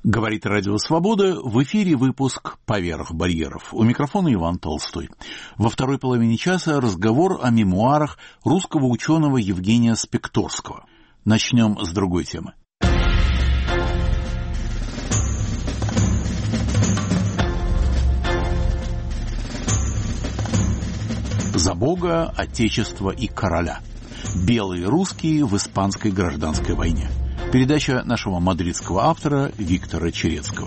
Говорит Радио Свобода, в эфире выпуск «Поверх барьеров». У микрофона Иван Толстой. Во второй половине часа разговор о мемуарах русского ученого Евгения Спекторского. Начнем с другой темы. «За Бога, Отечество и короля. Белые русские в испанской гражданской войне». Передача нашего мадридского автора Виктора Черецкого.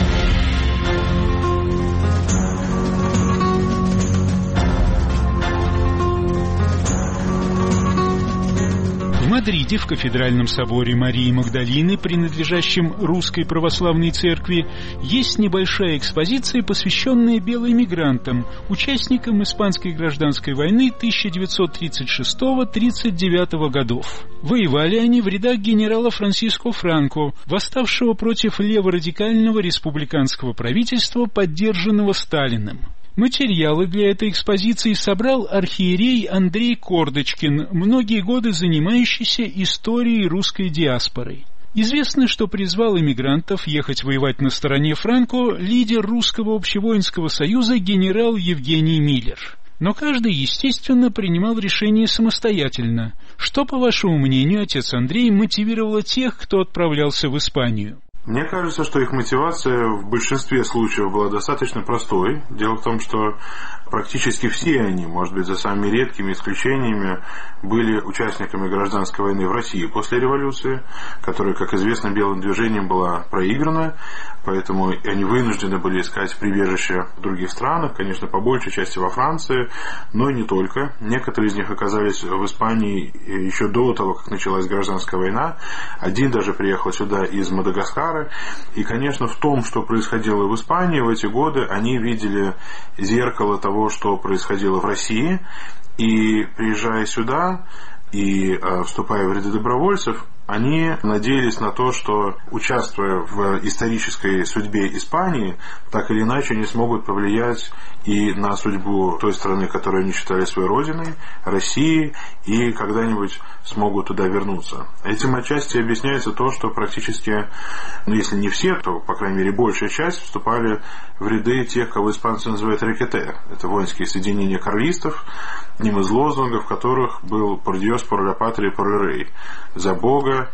В Мадриде, в кафедральном соборе Марии Магдалины, принадлежащем Русской Православной Церкви, есть небольшая экспозиция, посвященная белоэмигрантам, участникам Испанской гражданской войны 1936-1939 годов. Воевали они в рядах генерала Франсиско Франко, восставшего против леворадикального республиканского правительства, поддержанного Сталиным. Материалы для этой экспозиции собрал архиерей Андрей Кордочкин, многие годы занимающийся историей русской диаспоры. Известно, что призвал эмигрантов ехать воевать на стороне Франко лидер Русского общевоинского союза генерал Евгений Миллер. Но каждый, естественно, принимал решение самостоятельно. Что, по вашему мнению, отец Андрей, мотивировало тех, кто отправлялся в Испанию? Мне кажется, что их мотивация в большинстве случаев была достаточно простой. Дело в том, что практически все они, может быть, за самыми редкими исключениями, были участниками гражданской войны в России после революции, которая, как известно, белым движением была проиграна, поэтому они вынуждены были искать прибежище в других странах, конечно, по большей части во Франции, но и не только. Некоторые из них оказались в Испании еще до того, как началась гражданская война. Один даже приехал сюда из Мадагаскара. И, конечно, в том, что происходило в Испании в эти годы, они видели зеркало того, что происходило в России. И, приезжая сюда и вступая в ряды добровольцев, они надеялись на то, что, участвуя в исторической судьбе Испании, так или иначе они смогут повлиять и на судьбу той страны, которую они считали своей родиной, России, и когда-нибудь смогут туда вернуться. Этим отчасти объясняется то, что практически, если не все, то, по крайней мере, большая часть вступали в ряды тех, кого испанцы называют рекете. Это воинские соединения карлистов, одним из лозунгов которых был «Por Dios, por la patria y por el rey» — «За Бога,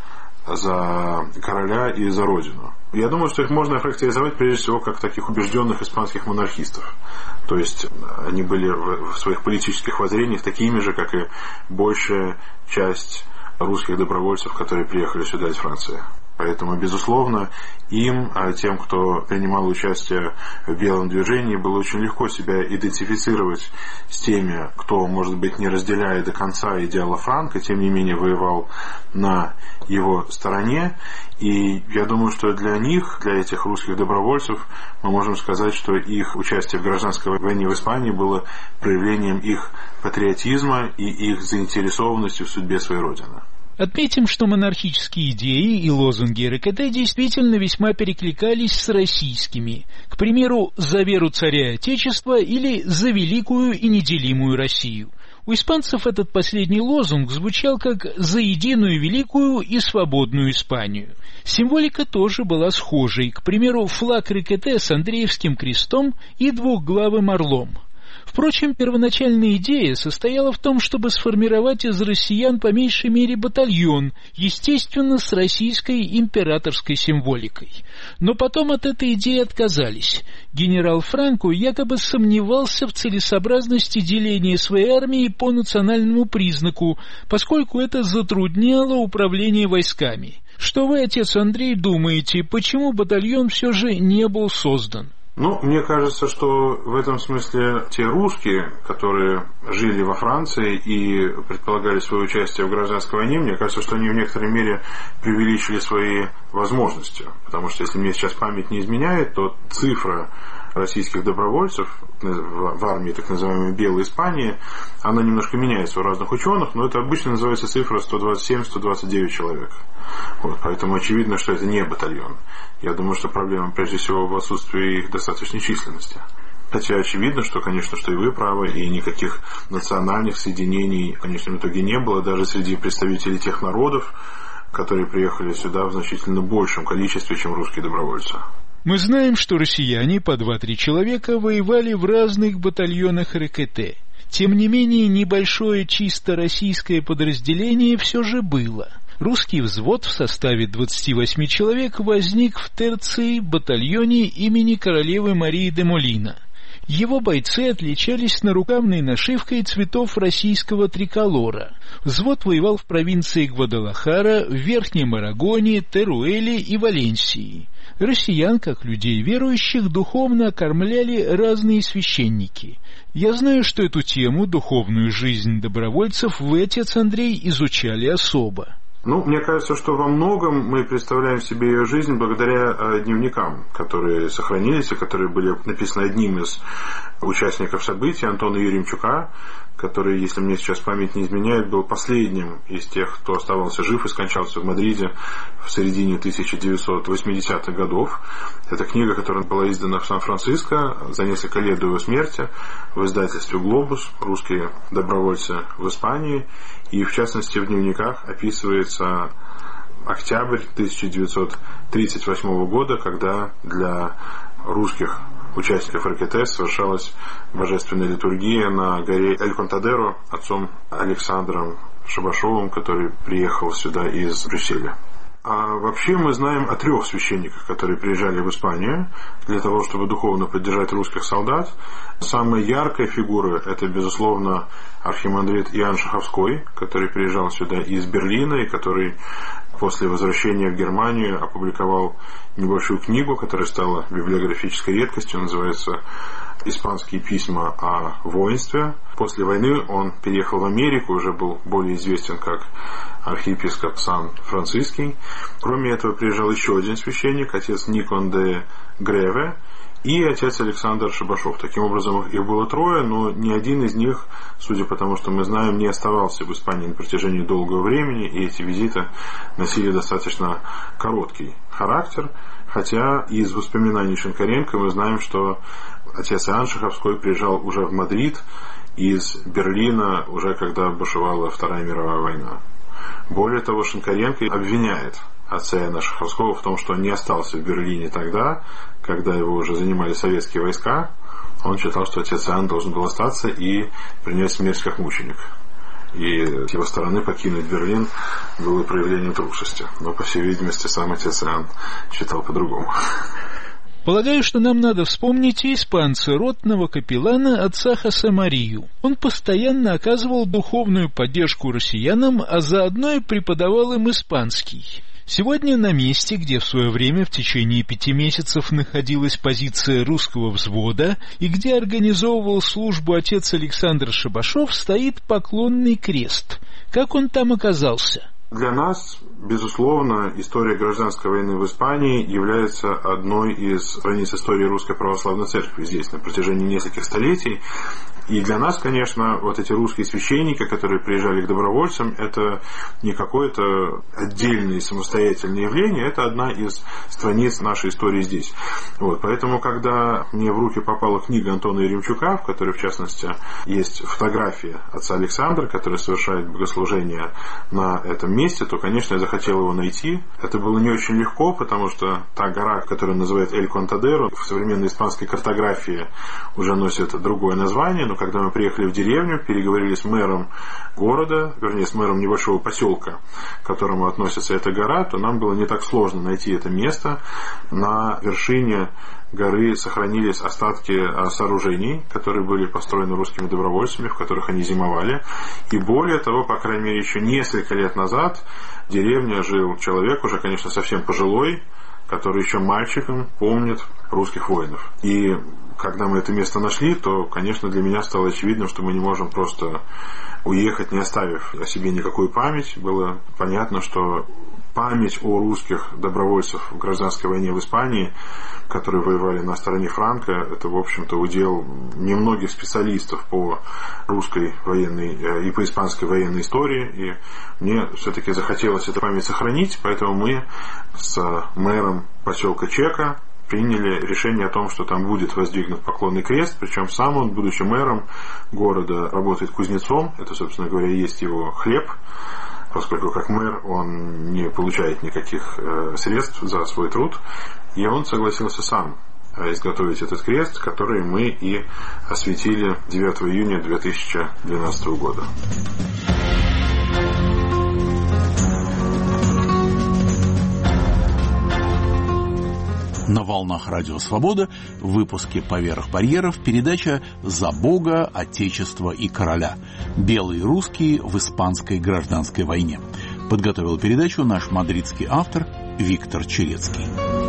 за короля и за родину». Я думаю, что их можно охарактеризовать прежде всего как таких убежденных испанских монархистов. То есть они были в своих политических воззрениях такими же, как и большая часть русских добровольцев, которые приехали сюда из Франции. Поэтому, безусловно, им, тем, кто принимал участие в белом движении, было очень легко себя идентифицировать с теми, кто, может быть, не разделяя до конца идеала Франко, тем не менее воевал на его стороне. И я думаю, что для них, для этих русских добровольцев, мы можем сказать, что их участие в гражданской войне в Испании было проявлением их патриотизма и их заинтересованности в судьбе своей родины. Отметим, что монархические идеи и лозунги РКД действительно весьма перекликались с российскими. К примеру, «За веру царя и Отечества» или «За великую и неделимую Россию». У испанцев этот последний лозунг звучал как «За единую, великую и свободную Испанию». Символика тоже была схожей. К примеру, флаг РКД с Андреевским крестом и двухглавым орлом. Впрочем, первоначальная идея состояла в том, чтобы сформировать из россиян по меньшей мере батальон, естественно, с российской императорской символикой. Но потом от этой идеи отказались. Генерал Франко якобы сомневался в целесообразности деления своей армии по национальному признаку, поскольку это затрудняло управление войсками. Что вы, отец Андрей, думаете, почему батальон все же не был создан? Мне кажется, что в этом смысле те русские, которые жили во Франции и предполагали свое участие в гражданской войне, мне кажется, что они в некоторой мере преувеличили свои возможности. Потому что, если мне сейчас память не изменяет, то цифра российских добровольцев в армии так называемой Белой Испании, она немножко меняется у разных ученых, но это обычно называется цифра 127-129 человек. Поэтому очевидно, что это не батальон. Я думаю, что проблема прежде всего в отсутствии их достаточной численности. Хотя очевидно, что, конечно, что и вы правы, и никаких национальных соединений в конечном итоге не было, даже среди представителей тех народов, которые приехали сюда в значительно большем количестве, чем русские добровольцы. Мы знаем, что россияне по 2-3 человека воевали в разных батальонах РКТ. Тем не менее, небольшое чисто российское подразделение все же было. Русский взвод в составе 28 человек возник в терции батальоне имени королевы Марии де Молина. Его бойцы отличались нарукавной нашивкой цветов российского триколора. Взвод воевал в провинции Гвадалахара, в Верхнем Арагоне, Теруэле и Валенсии. Россиян, как людей верующих, духовно окормляли разные священники. Я знаю, что эту тему, духовную жизнь добровольцев, вы, отец Андрей, изучали особо. Мне кажется, что во многом мы представляем себе ее жизнь благодаря дневникам, которые сохранились и которые были написаны одним из участников событий, Антона Еремчука, который, если мне сейчас память не изменяет, был последним из тех, кто оставался жив и скончался в Мадриде в середине 1980-х годов. Это книга, которая была издана в Сан-Франциско за несколько лет до его смерти в издательстве «Глобус», русские добровольцы в Испании. И, в частности, в дневниках описывается октябрь 1938 года, когда для русских участников РКТ совершалась божественная литургия на горе Эль-Контадеро отцом Александром Шабашовым, который приехал сюда из Брюсселя. А вообще мы знаем о 3 священниках, которые приезжали в Испанию для того, чтобы духовно поддержать русских солдат. Самая яркая фигура – это, безусловно, архимандрит Иоанн Шаховской, который приезжал сюда из Берлина и который после возвращения в Германию опубликовал небольшую книгу, которая стала библиографической редкостью, называется «Испанские письма о воинстве». После войны он переехал в Америку, уже был более известен как архиепископ Сан-Франциский. Кроме этого приезжал еще один священник, отец Никон де Греве, и отец Александр Шабашов. Таким образом, их было 3, но ни один из них, судя по тому, что мы знаем, не оставался в Испании на протяжении долгого времени, и эти визиты носили достаточно короткий характер. Хотя из воспоминаний Шинкаренко мы знаем, что отец Иоанн Шаховской приезжал уже в Мадрид из Берлина, уже когда бушевала Вторая мировая война. Более того, Шинкаренко обвиняет отца Иоанна Шаховского в том, что он не остался в Берлине тогда, когда его уже занимали советские войска. Он считал, что отец Иоанн должен был остаться и принять смерть как мученик. И с его стороны покинуть Берлин было проявлением трусости. Но, по всей видимости, сам отец Иоанн считал по-другому. Полагаю, что нам надо вспомнить и испанца, ротного капеллана отца Хосе Марию. Он постоянно оказывал духовную поддержку россиянам, а заодно и преподавал им испанский. Сегодня на месте, где в свое время в течение 5 месяцев находилась позиция русского взвода и где организовывал службу отец Александр Шабашов, стоит поклонный крест. Как он там оказался? Для нас, безусловно, история гражданской войны в Испании является одной из страниц истории Русской Православной Церкви здесь на протяжении нескольких столетий. И для нас, конечно, вот эти русские священники, которые приезжали к добровольцам, это не какое-то отдельное самостоятельное явление, это одна из страниц нашей истории здесь. Поэтому, когда мне в руки попала книга Антона Еремчука, в которой, в частности, есть фотография отца Александра, который совершает богослужение на этом месте, то, конечно, я захотел его найти. Это было не очень легко, потому что та гора, которую называют Эль-Контадеро, в современной испанской картографии уже носит другое название, но когда мы приехали в деревню, переговорили с мэром города, вернее, с мэром небольшого поселка, к которому относится эта гора, то нам было не так сложно найти это место. На вершине горы сохранились остатки сооружений, которые были построены русскими добровольцами, в которых они зимовали. И более того, по крайней мере, еще несколько лет назад в деревне жил человек, уже, конечно, совсем пожилой, который еще мальчиком помнит русских воинов. И когда мы это место нашли, то, конечно, для меня стало очевидным, что мы не можем просто уехать, не оставив о себе никакую память. Было понятно, что память о русских добровольцах в гражданской войне в Испании, которые воевали на стороне Франко, это, в общем-то, удел немногих специалистов по русской военной и по испанской военной истории. И мне все-таки захотелось эту память сохранить, поэтому мы с мэром поселка Чека приняли решение о том, что там будет воздвигнут поклонный крест, причем сам он, будучи мэром города, работает кузнецом, это, собственно говоря, есть его хлеб. поскольку как мэр он не получает никаких средств за свой труд, и он согласился сам изготовить этот крест, который мы и осветили 9 июня 2012 года. На волнах Радио Свобода в выпуске «Поверх барьеров» передача «За Бога, Отечество и Короля. Белые русские в испанской гражданской войне». Подготовил передачу наш мадридский автор Виктор Черецкий.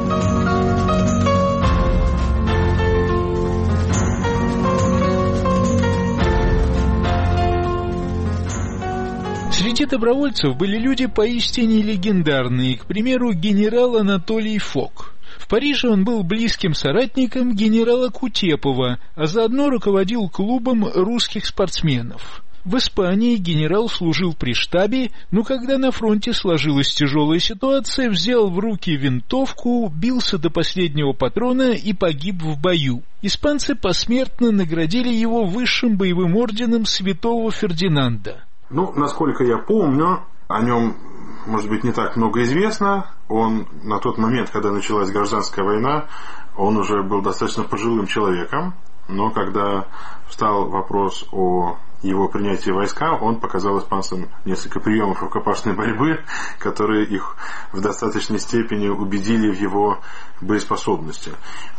Среди добровольцев были люди поистине легендарные, к примеру, генерал Анатолий Фок. В Париже он был близким соратником генерала Кутепова, а заодно руководил клубом русских спортсменов. В Испании генерал служил при штабе, но когда на фронте сложилась тяжелая ситуация, взял в руки винтовку, бился до последнего патрона и погиб в бою. Испанцы посмертно наградили его высшим боевым орденом Святого Фердинанда. Насколько я помню, о нем, может быть, не так много известно. Он на тот момент, когда началась гражданская война, он уже был достаточно пожилым человеком, но когда встал вопрос о его принятии войска, он показал испанцам несколько приемов рукопашной борьбы, которые их в достаточной степени убедили в его боеспособности.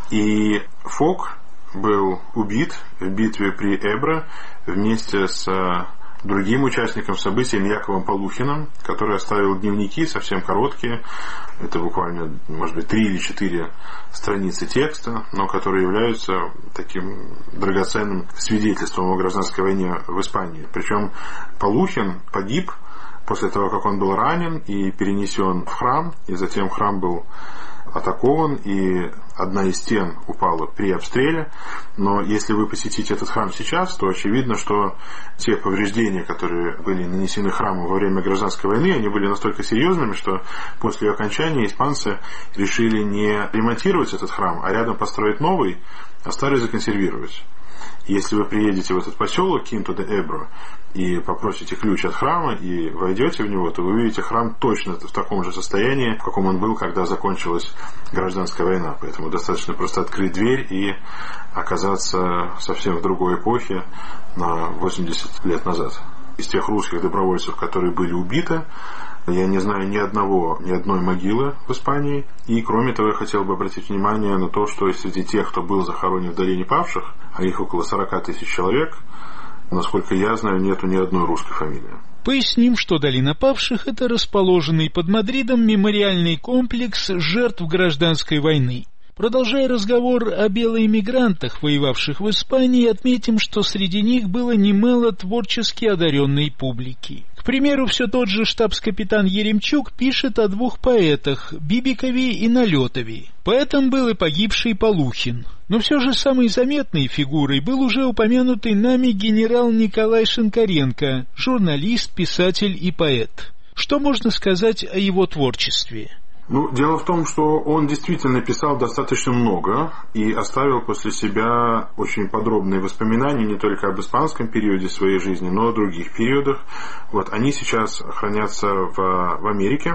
И Фок был убит в битве при Эбро вместе с другим участником событий Яковом Полухиным, который оставил дневники совсем короткие, это буквально, может быть, 3 или 4 страницы текста, но которые являются таким драгоценным свидетельством о гражданской войне в Испании. Причем Полухин погиб после того, как он был ранен и перенесен в храм, и затем храм был атакован, и одна из стен упала при обстреле. Но если вы посетите этот храм сейчас, то очевидно, что те повреждения, которые были нанесены храму во время гражданской войны, они были настолько серьезными, что после ее окончания испанцы решили не ремонтировать этот храм, а рядом построить новый, а старый законсервировать. Если вы приедете в этот поселок Кинто-де-Эбро и попросите ключ от храма и войдете в него, то вы увидите храм точно в таком же состоянии, в каком он был, когда закончилась гражданская война. Поэтому достаточно просто открыть дверь и оказаться совсем в другой эпохе на 80 лет назад. Из тех русских добровольцев, которые были убиты, я не знаю ни одной могилы в Испании. И, кроме того, я хотел бы обратить внимание на то, что среди тех, кто был захоронен в долине павших, а их около 40 тысяч человек, насколько я знаю, нету ни одной русской фамилии. Поясним, что долина павших – это расположенный под Мадридом мемориальный комплекс жертв гражданской войны. Продолжая разговор о белоэмигрантах, воевавших в Испании, отметим, что среди них было немало творчески одаренной публики. К примеру, все тот же штабс-капитан Еремчук пишет о 2 поэтах – Бибикове и Налетове. Поэтом был и погибший Полухин. Но все же самой заметной фигурой был уже упомянутый нами генерал Николай Шинкаренко, журналист, писатель и поэт. Что можно сказать о его творчестве? Дело в том, что он действительно писал достаточно много и оставил после себя очень подробные воспоминания не только об испанском периоде своей жизни, но и о других периодах. Они сейчас хранятся в Америке,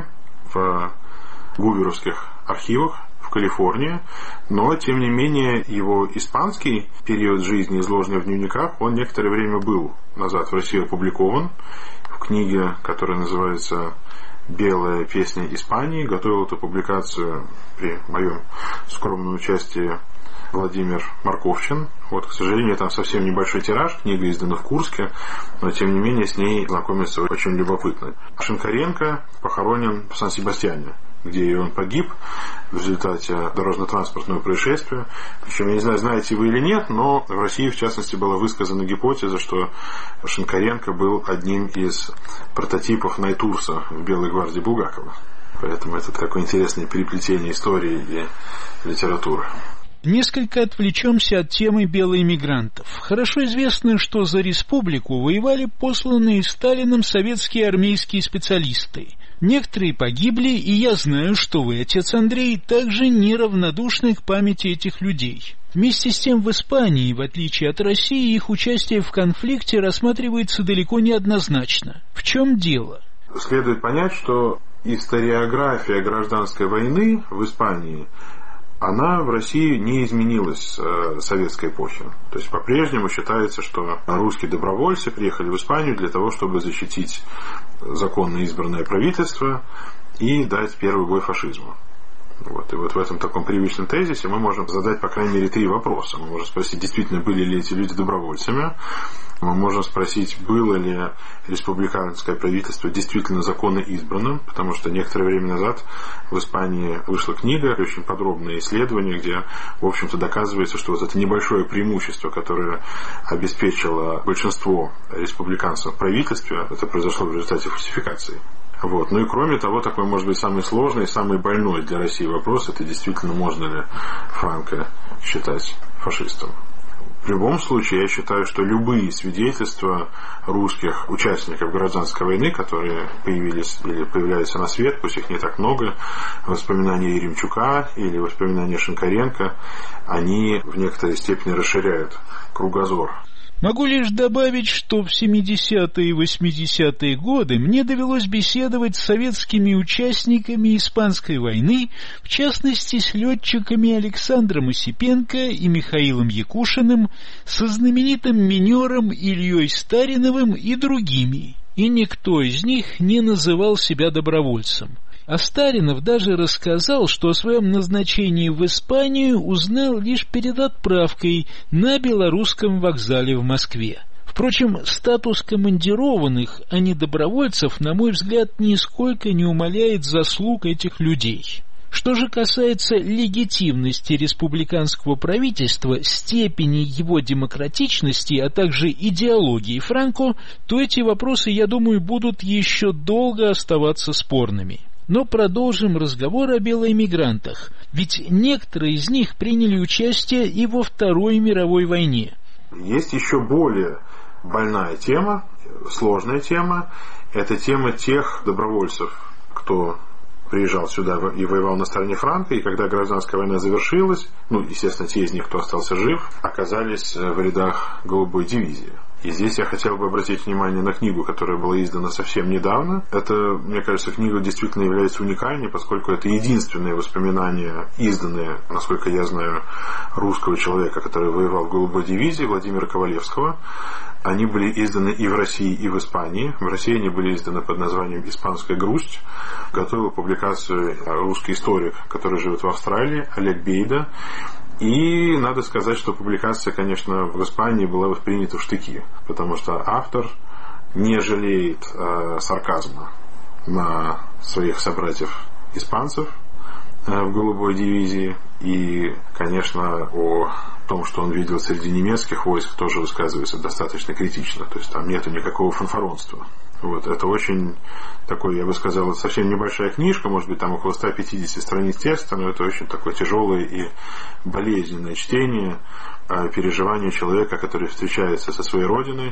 в гуверовских архивах в Калифорнии, но, тем не менее, его испанский период жизни, изложенный в дневниках, он некоторое время был назад в России опубликован в книге, которая называется «Белая песня Испании». Готовил эту публикацию при моем скромном участии Владимир Марковчин. К сожалению, там совсем небольшой тираж, книга издана в Курске, но тем не менее с ней знакомиться очень любопытно. Шинкаренко похоронен в Сан-Себастьяне, где и он погиб в результате дорожно-транспортного происшествия. Причем, я не знаю, знаете вы или нет, но в России, в частности, была высказана гипотеза, что Шинкаренко был одним из прототипов Найтурса в «Белой гвардии» Булгакова. Поэтому это такое интересное переплетение истории и литературы. Несколько отвлечемся от темы белоэмигрантов. Хорошо известно, что за республику воевали посланные Сталиным советские армейские специалисты. Некоторые погибли, и я знаю, что вы, отец Андрей, также неравнодушны к памяти этих людей. Вместе с тем в Испании, в отличие от России, их участие в конфликте рассматривается далеко не однозначно. В чем дело? Следует понять, что историография гражданской войны в Испании, она в России не изменилась с советской эпохи. То есть по-прежнему считается, что русские добровольцы приехали в Испанию для того, чтобы защитить законно избранное правительство и дать первый бой фашизму. И вот в этом таком привычном тезисе мы можем задать, по крайней мере, 3 вопроса. Мы можем спросить, действительно были ли эти люди добровольцами. Мы можем спросить, было ли республиканское правительство действительно законно избранным, потому что некоторое время назад в Испании вышла книга, очень подробное исследование, где, в общем-то, доказывается, что вот это небольшое преимущество, которое обеспечило большинство республиканцев в правительстве, это произошло в результате фальсификации. Ну и кроме того, такой, может быть, самый сложный, самый больной для России вопрос, это действительно можно ли Франко считать фашистом. В любом случае, я считаю, что любые свидетельства русских участников гражданской войны, которые появились или появляются на свет, пусть их не так много, воспоминания Еремчука или воспоминания Шинкаренко, они в некоторой степени расширяют кругозор. Могу лишь добавить, что в 70-е и 80-е годы мне довелось беседовать с советскими участниками Испанской войны, в частности с летчиками Александром Осипенко и Михаилом Якушиным, со знаменитым минером Ильей Стариновым и другими, и никто из них не называл себя добровольцем. А Старинов даже рассказал, что о своем назначении в Испанию узнал лишь перед отправкой на белорусском вокзале в Москве. Впрочем, статус командированных, а не добровольцев, на мой взгляд, нисколько не умаляет заслуг этих людей. Что же касается легитимности республиканского правительства, степени его демократичности, а также идеологии Франко, то эти вопросы, я думаю, будут еще долго оставаться спорными. Но продолжим разговор о белоэмигрантах, ведь некоторые из них приняли участие и во Второй мировой войне. Есть еще более больная тема, сложная тема, это тема тех добровольцев, кто приезжал сюда и воевал на стороне Франко, и когда гражданская война завершилась, естественно, те из них, кто остался жив, оказались в рядах Голубой дивизии. И здесь я хотел бы обратить внимание на книгу, которая была издана совсем недавно. Это, мне кажется, книга действительно является уникальной, поскольку это единственные воспоминания, изданные, насколько я знаю, русского человека, который воевал в Голубой дивизии, Владимира Ковалевского. Они были изданы и в России, и в Испании. В России они были изданы под названием «Испанская грусть». Готовил публикацию русский историк, который живет в Австралии, Олег Бейда. И надо сказать, что публикация, конечно, в Испании была воспринята в штыки, потому что автор не жалеет сарказма на своих собратьев-испанцев в Голубой дивизии. И, конечно, о том, что он видел среди немецких войск, тоже высказывается достаточно критично. То есть там нету никакого фанфаронства. Это очень такой, я бы сказал, совсем небольшая книжка, может быть, там около 150 страниц текста, но это очень такое тяжелое и болезненное чтение, переживание человека, который встречается со своей родиной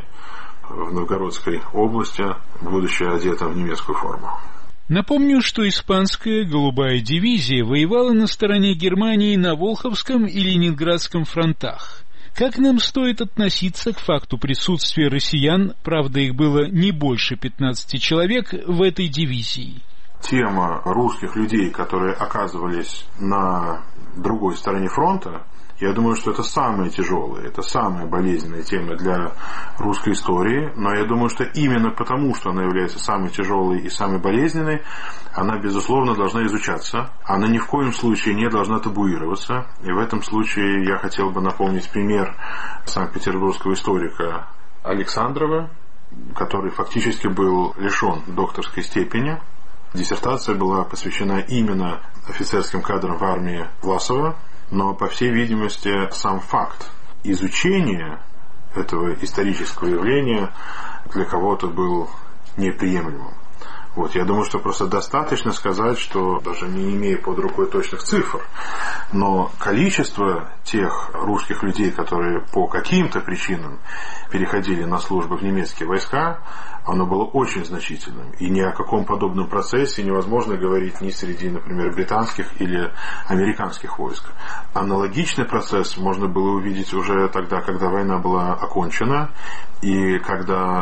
в Новгородской области, будучи одетым в немецкую форму. Напомню, что испанская «Голубая дивизия» воевала на стороне Германии на Волховском и Ленинградском фронтах. Как нам стоит относиться к факту присутствия россиян, правда их было не больше 15 человек, в этой дивизии? Тема русских людей, которые оказывались на другой стороне фронта, я думаю, что это самая тяжелая, это самая болезненная тема для русской истории, но я думаю, что именно потому, что она является самой тяжелой и самой болезненной, она, безусловно, должна изучаться, она ни в коем случае не должна табуироваться, и в этом случае я хотел бы напомнить пример санкт-петербургского историка Александрова, который фактически был лишен докторской степени. Диссертация была посвящена именно офицерским кадрам в армии Власова, но, по всей видимости, сам факт изучения этого исторического явления для кого-то был неприемлемым. Я думаю, что просто достаточно сказать, что, даже не имея под рукой точных цифр, но количество тех русских людей, которые по каким-то причинам переходили на службу в немецкие войска, оно было очень значительным. И ни о каком подобном процессе невозможно говорить ни среди, например, британских или американских войск. Аналогичный процесс можно было увидеть уже тогда, когда война была окончена, и когда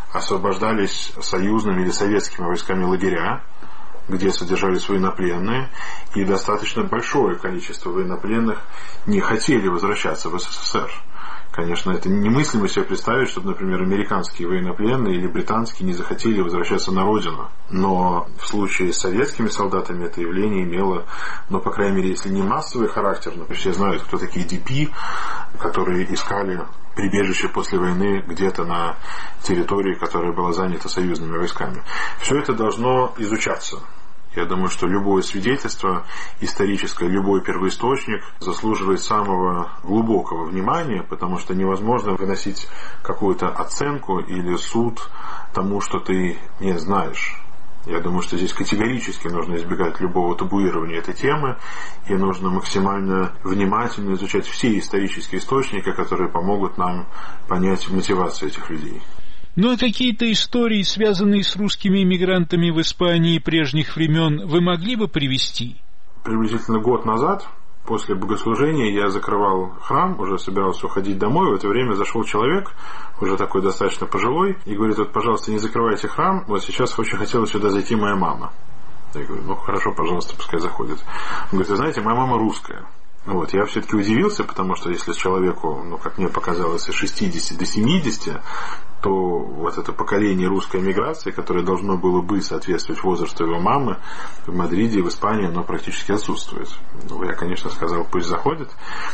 освобождались союзными или советскими войсками лагеря, где содержались военнопленные, и достаточно большое количество военнопленных не хотели возвращаться в СССР. Конечно, это немыслимо себе представить, чтобы, например, американские военнопленные или британские не захотели возвращаться на родину. Но в случае с советскими солдатами это явление имело, по крайней мере, если не массовый характер, но все знают, кто такие ДП, которые искали прибежище после войны где-то на территории, которая была занята союзными войсками. Все это должно изучаться. Я думаю, что любое свидетельство историческое, любой первоисточник заслуживает самого глубокого внимания, потому что невозможно выносить какую-то оценку или суд тому, что ты не знаешь. Я думаю, что здесь категорически нужно избегать любого табуирования этой темы, и нужно максимально внимательно изучать все исторические источники, которые помогут нам понять мотивацию этих людей. Ну а какие-то истории, связанные с русскими эмигрантами в Испании прежних времен, вы могли бы привести? Приблизительно год назад, после богослужения, я закрывал храм, уже собирался уходить домой. В это время зашел человек, уже такой достаточно пожилой, и говорит: вот, пожалуйста, не закрывайте храм, вот сейчас очень хотела сюда зайти моя мама. Я говорю: хорошо, пожалуйста, пускай заходит. Он говорит: вы знаете, моя мама русская. Я все-таки удивился, потому что если человеку, как мне показалось, с 60 до 70, то вот это поколение русской эмиграции, которое должно было бы соответствовать возрасту его мамы, в Мадриде и в Испании оно практически отсутствует. Я, конечно, сказал, пусть заходит.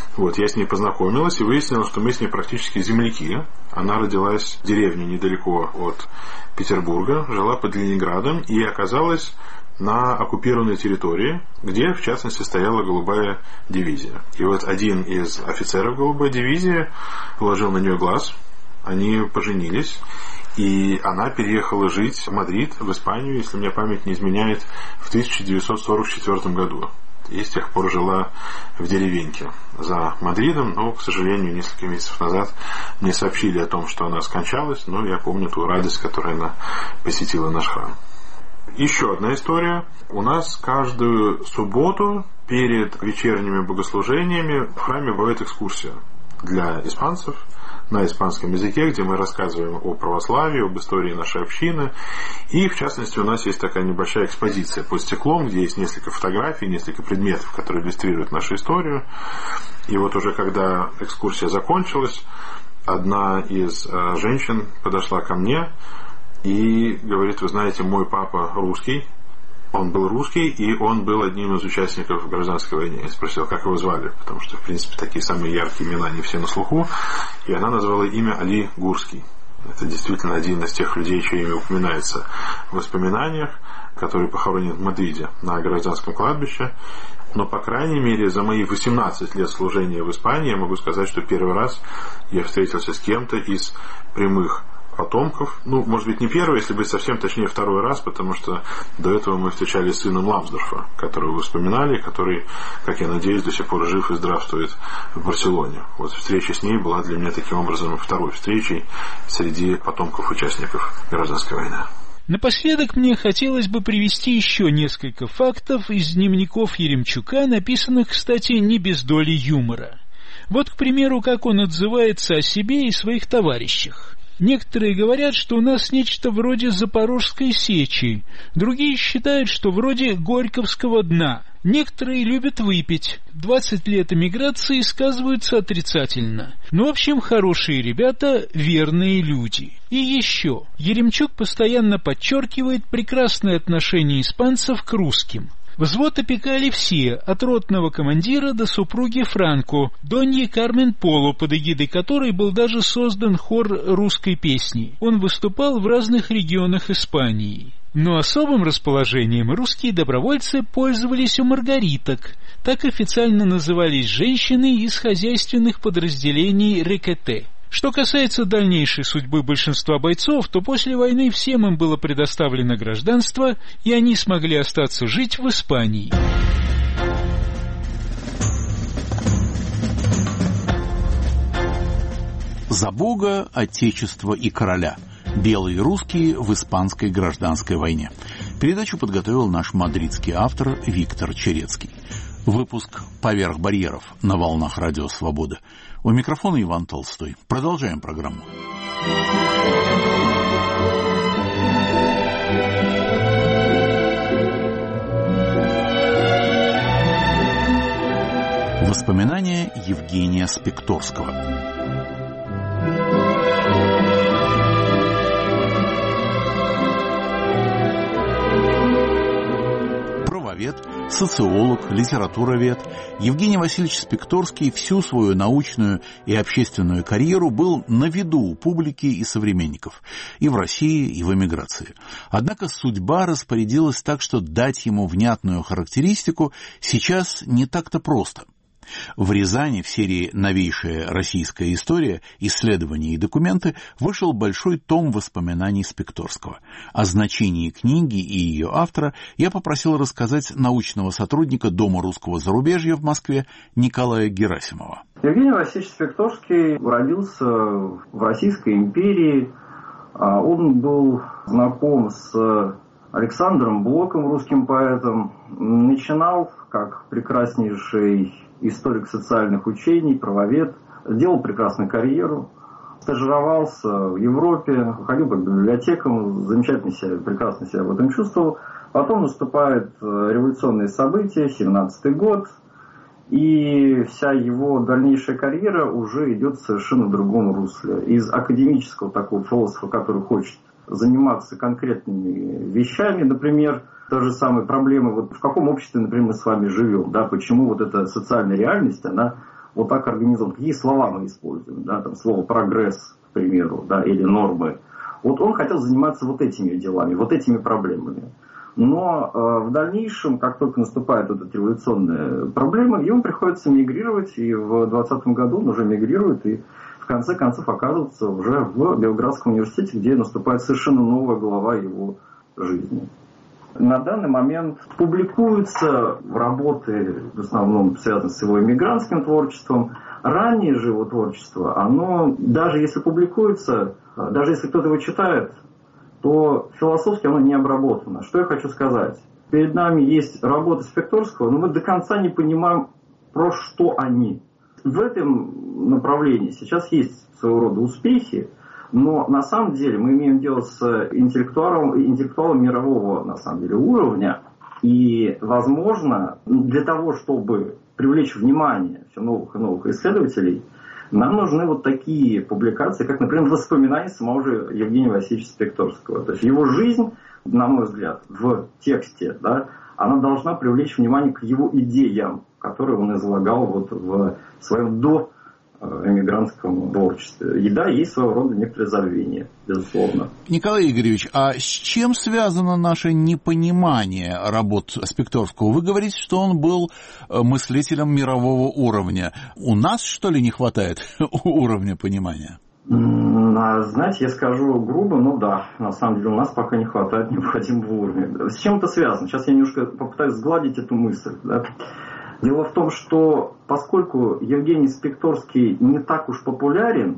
Я с ней познакомилась и выяснила, что мы с ней практически земляки. Она родилась в деревне недалеко от Петербурга, жила под Ленинградом и оказалась на оккупированной территории, где, в частности, стояла голубая дивизия. И один из офицеров голубой дивизии положил на нее глаз, они поженились, и она переехала жить в Мадрид, в Испанию, если мне память не изменяет, в 1944 году. И с тех пор жила в деревеньке за Мадридом, но, к сожалению, несколько месяцев назад мне сообщили о том, что она скончалась, но я помню ту радость, которой она посетила наш храм. Еще одна история. У нас каждую субботу перед вечерними богослужениями в храме бывает экскурсия для испанцев на испанском языке, где мы рассказываем о православии, об истории нашей общины. И, в частности, у нас есть такая небольшая экспозиция под стеклом, где есть несколько фотографий, несколько предметов, которые иллюстрируют нашу историю. И уже когда экскурсия закончилась, одна из женщин подошла ко мне и говорит: вы знаете, мой папа русский, он был русский, и он был одним из участников гражданской войны. Я спросил, как его звали, потому что, в принципе, такие самые яркие имена не все на слуху, и она назвала имя Али Гурский. Это действительно один из тех людей, чье имя упоминается в воспоминаниях, который похоронен в Мадриде на гражданском кладбище. Но, по крайней мере, за мои 18 лет служения в Испании я могу сказать, что первый раз я встретился с кем-то из прямых потомков. Может быть, не первый, если быть совсем точнее, второй раз, потому что до этого мы встречались с сыном Ламсдорфа, которого вы вспоминали, который, как я надеюсь, до сих пор жив и здравствует в Барселоне. Встреча с ней была для меня таким образом второй встречей среди потомков участников гражданской войны. Напоследок мне хотелось бы привести еще несколько фактов из дневников Еремчука, написанных, кстати, не без доли юмора. К примеру, как он отзывается о себе и своих товарищах. Некоторые говорят, что у нас нечто вроде Запорожской сечи, другие считают, что вроде Горьковского дна. Некоторые любят выпить. 20 лет эмиграции сказываются отрицательно. В общем, хорошие ребята, верные люди. И еще. Еремчук постоянно подчеркивает прекрасное отношение испанцев к русским. Взвод опекали все, от ротного командира до супруги Франко, Доньи Кармен Поло, под эгидой которой был даже создан хор русской песни. Он выступал в разных регионах Испании. Но особым расположением русские добровольцы пользовались у маргариток. Так официально назывались женщины из хозяйственных подразделений рекете. Что касается дальнейшей судьбы большинства бойцов, то после войны всем им было предоставлено гражданство, и они смогли остаться жить в Испании. За Бога, Отечество и Короля. Белые русские в испанской гражданской войне. Передачу подготовил наш мадридский автор Виктор Черецкий. Выпуск «Поверх барьеров» на волнах Радио Свобода. У микрофона Иван Толстой. Продолжаем программу. Воспоминания Евгения Спекторского. Правовед, социолог, литературовед, Евгений Васильевич Спекторский всю свою научную и общественную карьеру был на виду у публики и современников, и в России, и в эмиграции. Однако судьба распорядилась так, что дать ему внятную характеристику сейчас не так-то просто. В Рязани в серии «Новейшая российская история. Исследования и документы» вышел большой том воспоминаний Спекторского. О значении книги и ее автора я попросил рассказать научного сотрудника Дома русского зарубежья в Москве Николая Герасимова. Евгений Васильевич Спекторский родился в Российской империи. Он был знаком с Александром Блоком, русским поэтом. Начинал как прекраснейший историк социальных учений, правовед, сделал прекрасную карьеру, стажировался в Европе, ходил по библиотекам, замечательно себя, прекрасно себя в этом чувствовал. Потом наступают революционные события, 17-й год, и вся его дальнейшая карьера уже идет совершенно в другом русле. Из академического такого философа, который хочет заниматься конкретными вещами, например, та же самая проблема, вот в каком обществе, например, мы с вами живем, да, почему вот эта социальная реальность, она вот так организована, какие слова мы используем, да, там слово прогресс, к примеру, да, или нормы. Вот он хотел заниматься вот этими делами, вот этими проблемами. Но в дальнейшем, как только наступает вот эта революционная проблема, ему приходится мигрировать, и в 2020 году он уже мигрирует, и в конце концов оказывается уже в Белградском университете, где наступает совершенно новая глава его жизни. На данный момент публикуются работы, в основном связанные с его эмигрантским творчеством. Раннее же его творчество, оно, даже если публикуется, даже если кто-то его читает, то философски оно не обработано. Что я хочу сказать? Перед нами есть работы Спекторского, но мы до конца не понимаем, про что они. В этом направлении сейчас есть своего рода успехи, но на самом деле мы имеем дело с интеллектуалом мирового, на самом деле, уровня. И, возможно, для того, чтобы привлечь внимание все новых и новых исследователей, нам нужны вот такие публикации, как, например, воспоминания самого же Евгения Васильевича Спекторского. То есть его жизнь, на мой взгляд, в тексте, да, она должна привлечь внимание к его идеям, которые он излагал вот в своем доэмигрантском творчестве. И да, есть своего рода некоторые забвения, безусловно. Николай Игоревич, а с чем связано наше непонимание работ Спекторского? Вы говорите, что он был мыслителем мирового уровня. У нас, что ли, не хватает уровня понимания? Знаете, я скажу грубо, но да, на самом деле у нас пока не хватает необходимого уровня. С чем это связано? Сейчас я немножко попытаюсь сгладить эту мысль. Да? Дело в том, что поскольку Евгений Спекторский не так уж популярен,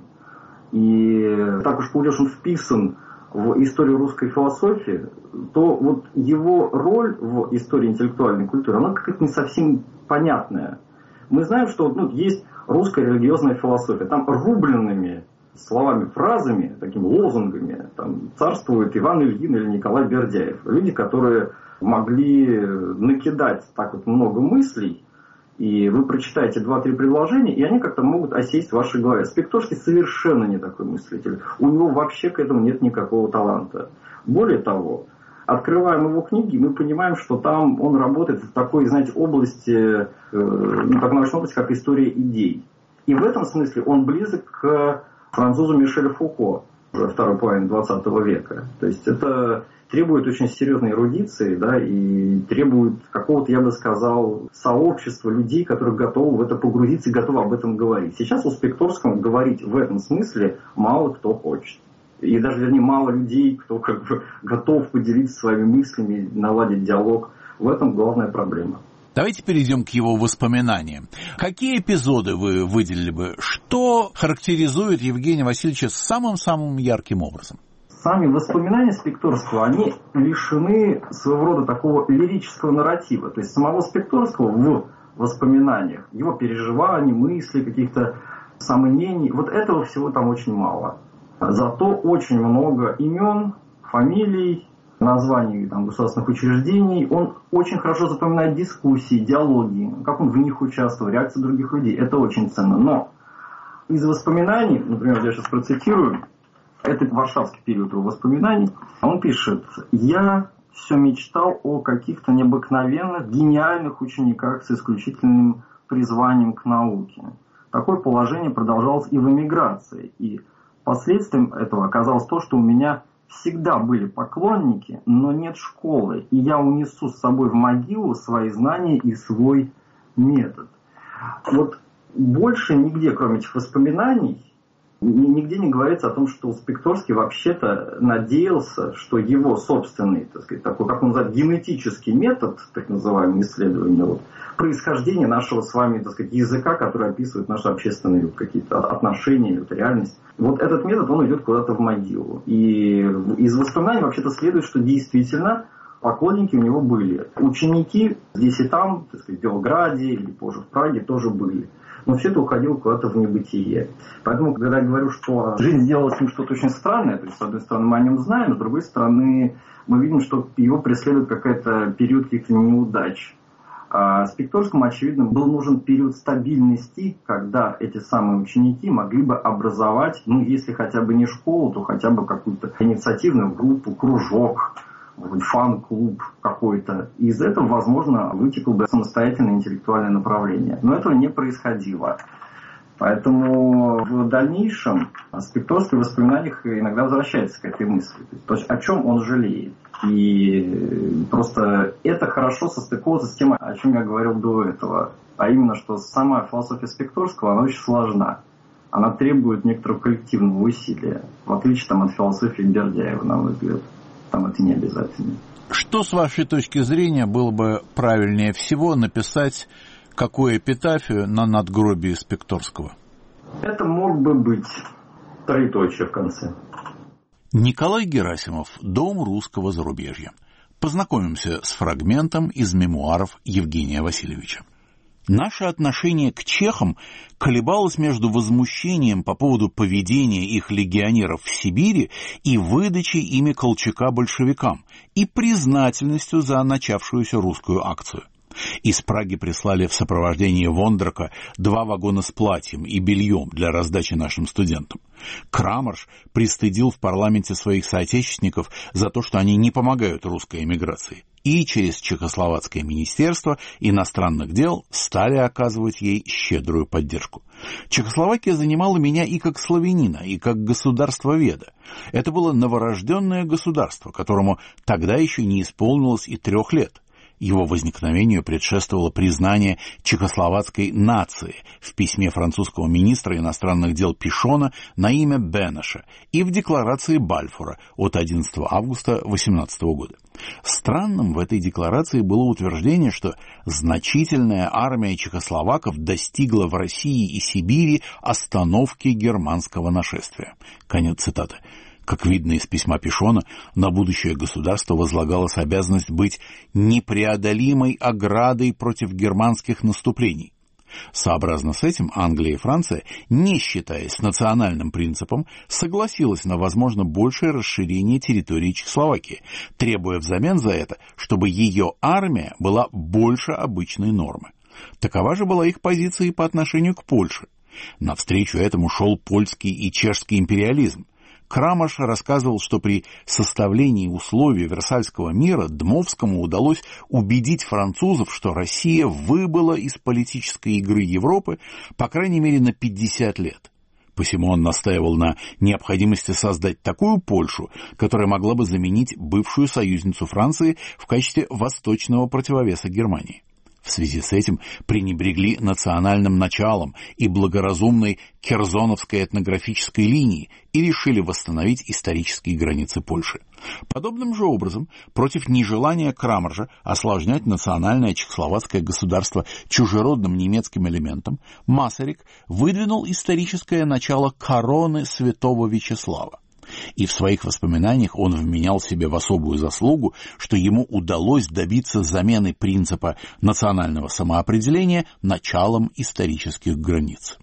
и так уж он вписан в историю русской философии, то вот его роль в истории интеллектуальной культуры, она какая-то не совсем понятная. Мы знаем, что есть русская религиозная философия, там рубленными словами, фразами, такими лозунгами, там царствует Иван Ильин или Николай Бердяев. Люди, которые могли накидать так вот много мыслей, и вы прочитаете 2-3 предложения, и они как-то могут осесть в вашей голове. Спекторский совершенно не такой мыслитель. У него вообще к этому нет никакого таланта. Более того, открываем его книги, мы понимаем, что там он работает в такой, знаете, области, такой научной области, как история идей. И в этом смысле он близок к французу Мишелю Фуко, уже второй половины 20 века. То есть это требует очень серьезной эрудиции, да, и требует какого-то, я бы сказал, сообщества людей, которые готовы в это погрузиться и готовы об этом говорить. Сейчас у Спекторского говорить в этом смысле мало кто хочет. И даже, вернее, мало людей, кто как бы готов поделиться своими мыслями, наладить диалог. В этом главная проблема. Давайте перейдем к его воспоминаниям. Какие эпизоды вы выделили бы? Что характеризует Евгения Васильевича самым-самым ярким образом? Сами воспоминания Спекторского, они лишены своего рода такого лирического нарратива. То есть самого Спекторского в воспоминаниях, его переживаний, мыслей, каких-то сомнений, вот этого всего там очень мало. Зато очень много имен, фамилий, названий государственных учреждений. Он очень хорошо запоминает дискуссии, диалоги, как он в них участвовал, реакции других людей. Это очень ценно. Но из воспоминаний, например, я сейчас процитирую, это варшавский период его воспоминаний, он пишет: «Я все мечтал о каких-то необыкновенных, гениальных учениках с исключительным призванием к науке. Такое положение продолжалось и в эмиграции. И последствием этого оказалось то, что у меня всегда были поклонники, но нет школы. И я унесу с собой в могилу свои знания и свой метод». Вот больше нигде, кроме этих воспоминаний, нигде не говорится о том, что Спекторский вообще-то надеялся, что его собственный, так сказать, такой, как он называет, генетический метод, так называемый, исследования происхождения нашего с вами, так сказать, языка, который описывает наши общественные какие-то отношения, реальность. Вот этот метод, он идет куда-то в могилу. И из воспоминаний вообще-то следует, что действительно поклонники у него были. Ученики здесь и там, так сказать, в Белграде или позже в Праге тоже были. Но все это уходило куда-то в небытие. Поэтому, когда я говорю, что жизнь сделала с ним что-то очень странное, то есть, с одной стороны, мы о нем знаем, с другой стороны, мы видим, что его преследует какой-то период каких-то неудач. А Спекторскому, очевидно, был нужен период стабильности, когда эти самые ученики могли бы образовать, если хотя бы не школу, то хотя бы какую-то инициативную группу, кружок, фан-клуб какой-то. И из этого, возможно, вытекло бы самостоятельное интеллектуальное направление. Но этого не происходило. Поэтому в дальнейшем Спекторский в воспоминаниях иногда возвращается к этой мысли. То есть о чем он жалеет. И просто это хорошо состыковывается с тем, о чем я говорил до этого. А именно, что сама философия Спекторского, она очень сложна. Она требует некоторого коллективного усилия. В отличие от философии Бердяева, на мой взгляд. Там это не обязательно. Что, с вашей точки зрения, было бы правильнее всего написать, какую эпитафию на надгробии Спекторского? Это мог бы быть троеточие в конце. Николай Герасимов. «Дом русского зарубежья». Познакомимся с фрагментом из мемуаров Евгения Васильевича. Наше отношение к чехам колебалось между возмущением по поводу поведения их легионеров в Сибири и выдачей ими Колчака большевикам, и признательностью за начавшуюся русскую акцию. Из Праги прислали в сопровождении Вондрака 2 вагона с платьем и бельем для раздачи нашим студентам. Крамарш пристыдил в парламенте своих соотечественников за то, что они не помогают русской эмиграции, и через Чехословацкое министерство иностранных дел стали оказывать ей щедрую поддержку. Чехословакия занимала меня и как славянина, и как государствоведа. Это было новорожденное государство, которому тогда еще не исполнилось и 3 лет. Его возникновению предшествовало признание чехословацкой нации в письме французского министра иностранных дел Пишона на имя Бенеша и в декларации Бальфура от 11 августа 1818 года. Странным в этой декларации было утверждение, что значительная армия чехословаков достигла в России и Сибири остановки германского нашествия. Конец цитаты. Как видно из письма Пишона, на будущее государство возлагалась обязанность быть непреодолимой оградой против германских наступлений. Сообразно с этим Англия и Франция, не считаясь национальным принципом, согласилась на, возможно, большее расширение территории Чехословакии, требуя взамен за это, чтобы ее армия была больше обычной нормы. Такова же была их позиция и по отношению к Польше. Навстречу этому шел польский и чешский империализм. Крамарш рассказывал, что при составлении условий Версальского мира Дмовскому удалось убедить французов, что Россия выбыла из политической игры Европы, по крайней мере, на 50 лет. Посему он настаивал на необходимости создать такую Польшу, которая могла бы заменить бывшую союзницу Франции в качестве восточного противовеса Германии. В связи с этим пренебрегли национальным началом и благоразумной керзоновской этнографической линией и решили восстановить исторические границы Польши. Подобным же образом, против нежелания Крамаржа осложнять национальное чехословацкое государство чужеродным немецким элементом, Масарик выдвинул историческое начало короны святого Вячеслава. И в своих воспоминаниях он вменял себе в особую заслугу, что ему удалось добиться замены принципа национального самоопределения началом исторических границ.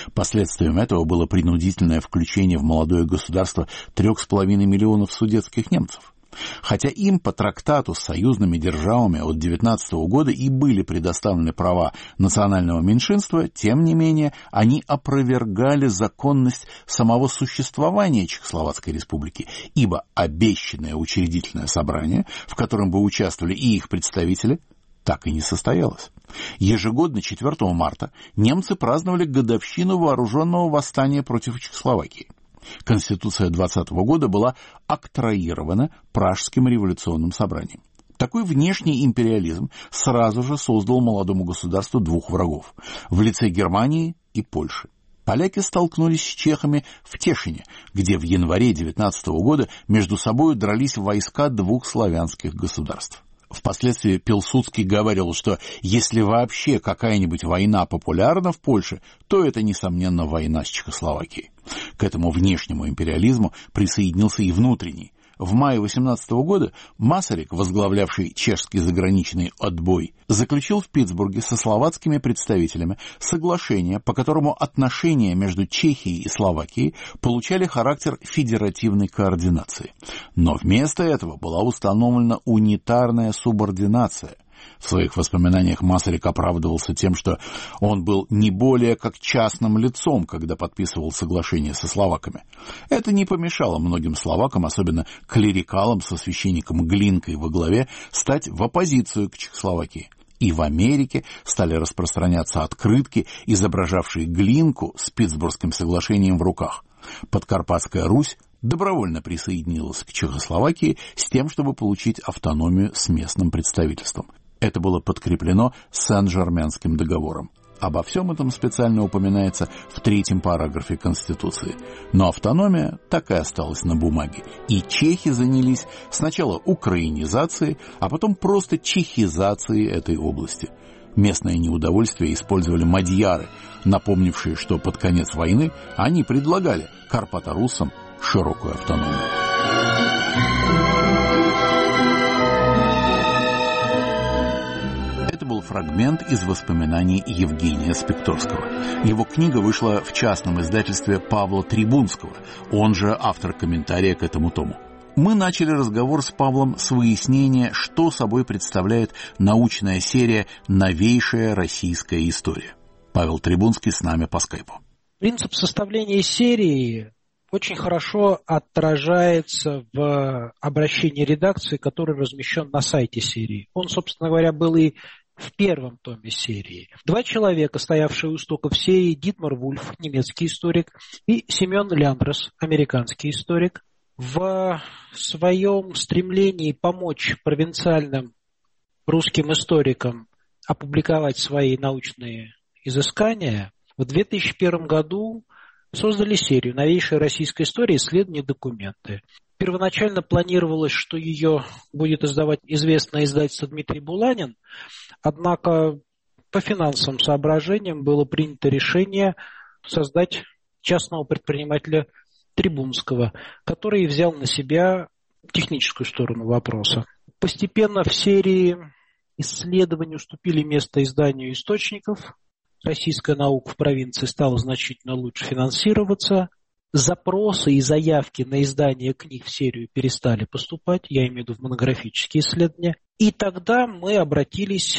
Последствием этого было принудительное включение в молодое государство 3,5 миллионов судетских немцев. Хотя им по трактату с союзными державами от 1919 года и были предоставлены права национального меньшинства, тем не менее они опровергали законность самого существования Чехословацкой республики, ибо обещанное учредительное собрание, в котором бы участвовали и их представители, так и не состоялось. Ежегодно 4 марта немцы праздновали годовщину вооруженного восстания против Чехословакии. Конституция 2020 года была октроирована Пражским революционным собранием. Такой внешний империализм сразу же создал молодому государству двух врагов в лице Германии и Польши. Поляки столкнулись с чехами в Тешине, где в январе 1919 года между собой дрались войска двух славянских государств. Впоследствии Пилсудский говорил, что если вообще какая-нибудь война популярна в Польше, то это, несомненно, война с Чехословакией. К этому внешнему империализму присоединился и внутренний. В мае 1818 года Масарик, возглавлявший чешский заграничный отбой, заключил в Питтсбурге со словацкими представителями соглашение, по которому отношения между Чехией и Словакией получали характер федеративной координации. Но вместо этого была установлена унитарная субординация. В своих воспоминаниях Масарик оправдывался тем, что он был не более как частным лицом, когда подписывал соглашение со словаками. Это не помешало многим словакам, особенно клерикалам со священником Глинкой во главе, стать в оппозицию к Чехословакии. И в Америке стали распространяться открытки, изображавшие Глинку с Питтсбургским соглашением в руках. Подкарпатская Русь добровольно присоединилась к Чехословакии с тем, чтобы получить автономию с местным представительством. Это было подкреплено Сен-Жерменским договором. Обо всем этом специально упоминается в 3-м параграфе Конституции. Но автономия так и осталась на бумаге. И чехи занялись сначала украинизацией, а потом просто чехизацией этой области. Местное неудовольствие использовали мадьяры, напомнившие, что под конец войны они предлагали карпаторуссам широкую автономию. Это был фрагмент из воспоминаний Евгения Спекторского. Его книга вышла в частном издательстве Павла Трибунского, он же автор комментария к этому тому. Мы начали разговор с Павлом с выяснения, что собой представляет научная серия «Новейшая российская история». Павел Трибунский с нами по скайпу. Принцип составления серии очень хорошо отражается в обращении редакции, который размещен на сайте серии. Он, собственно говоря, был и в первом томе серии. 2 человека, стоявшие у истоков серии, Дитмар Вульф, немецкий историк, и Семен Ляндерс, американский историк, в своем стремлении помочь провинциальным русским историкам опубликовать свои научные изыскания, в 2001 году создали серию «Новейшая российская история. Исследования и документы». Первоначально планировалось, что ее будет издавать известное издательство Дмитрий Буланин, однако по финансовым соображениям было принято решение создать частного предпринимателя Трибунского, который взял на себя техническую сторону вопроса. Постепенно в серии исследований уступили место изданию источников. Российская наука в провинции стала значительно лучше финансироваться. Запросы и заявки на издание книг в серию перестали поступать, я имею в виду в монографические исследования. И тогда мы обратились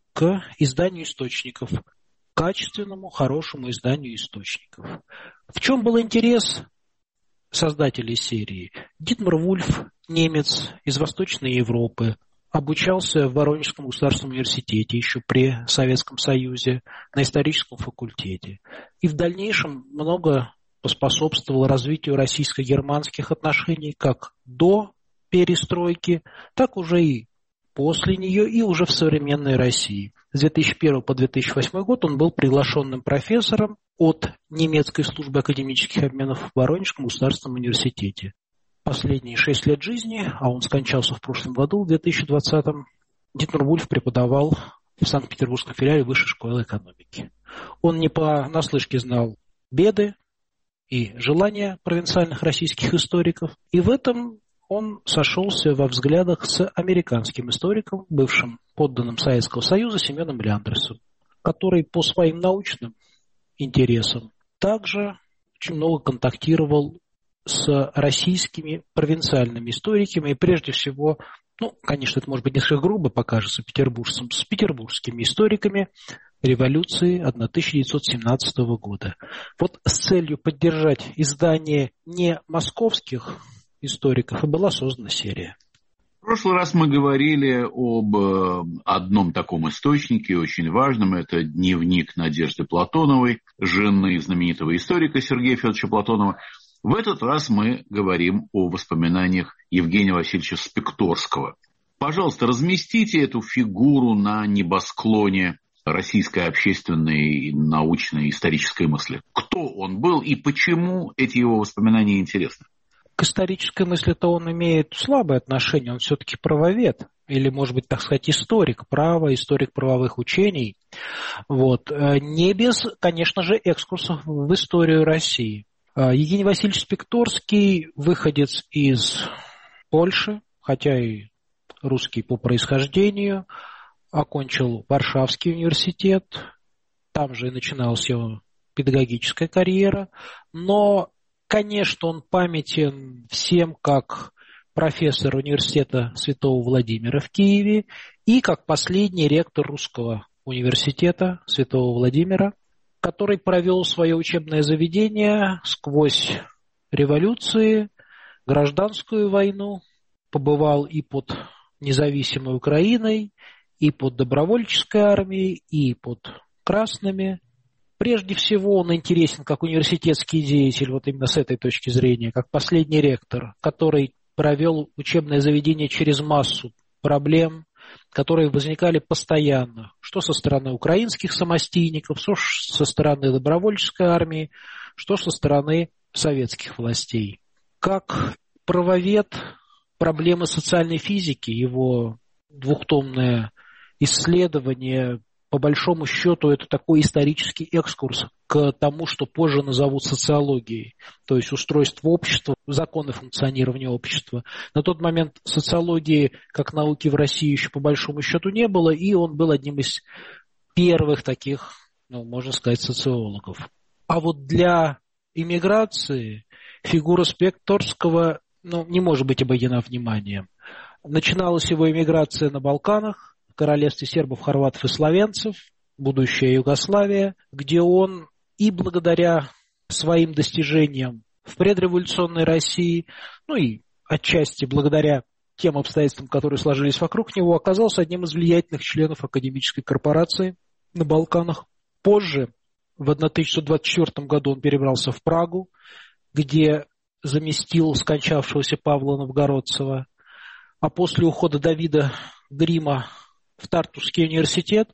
к изданию источников, качественному, хорошему изданию источников. В чем был интерес создателей серии? Дитмар Вульф, немец из Восточной Европы, обучался в Воронежском государственном университете еще при Советском Союзе на историческом факультете. И в дальнейшем много поспособствовал развитию российско-германских отношений как до перестройки, так уже и после нее, и уже в современной России. С 2001 по 2008 год он был приглашенным профессором от немецкой службы академических обменов в Воронежском государственном университете. Последние 6 лет жизни, а он скончался в прошлом году, в 2020-м, Дитмар Вульф преподавал в Санкт-Петербургском филиале Высшей школы экономики. Он не понаслышке знал беды и желания провинциальных российских историков, и в этом он сошелся во взглядах с американским историком, бывшим подданным Советского Союза Семеном Ляндерсом, который по своим научным интересам также очень много контактировал с российскими провинциальными историками, и прежде всего, конечно, это может быть несколько грубо покажется петербуржцам, с петербургскими историками революции 1917 года. Вот с целью поддержать издание не московских историков и была создана серия. В прошлый раз мы говорили об одном таком источнике, очень важном. Это дневник Надежды Платоновой, жены знаменитого историка Сергея Федоровича Платонова. В этот раз мы говорим о воспоминаниях Евгения Васильевича Спекторского. Пожалуйста, разместите эту фигуру на небосклоне российской общественной, научной, исторической мысли. Кто он был и почему эти его воспоминания интересны? К исторической мысли-то он имеет слабое отношение, он все-таки правовед, или, может быть, так сказать, историк права, историк правовых учений. Не без, конечно же, экскурсов в историю России. Евгений Васильевич Спекторский выходец из Польши, хотя и русский по происхождению, окончил Варшавский университет, там же и начиналась его педагогическая карьера, но, конечно, он памятен всем как профессор университета Святого Владимира в Киеве и как последний ректор Русского университета Святого Владимира, который провел свое учебное заведение сквозь революции, гражданскую войну, побывал и под независимой Украиной, и под добровольческой армией, и под красными. Прежде всего он интересен как университетский деятель, вот именно с этой точки зрения, как последний ректор, который провел учебное заведение через массу проблем, которые возникали постоянно, что со стороны украинских самостийников, что со стороны добровольческой армии, что со стороны советских властей. Как правовед проблемы социальной физики, его двухтомное исследование, по большому счету, это такой исторический экскурс к тому, что позже назовут социологией, то есть устройство общества, законы функционирования общества. На тот момент социологии как науки в России еще по большому счету не было, и он был одним из первых таких, можно сказать, социологов. А вот для иммиграции фигура Спекторского не может быть обойдена вниманием. Начиналась его иммиграция на Балканах, в королевстве сербов, хорватов и словенцев, будущая Югославия, где он и благодаря своим достижениям в предреволюционной России, и отчасти благодаря тем обстоятельствам, которые сложились вокруг него, оказался одним из влиятельных членов академической корпорации на Балканах. Позже, в 1624 году, он перебрался в Прагу, где заместил скончавшегося Павла Новгородцева, а после ухода Давида Грима в Тартусский университет,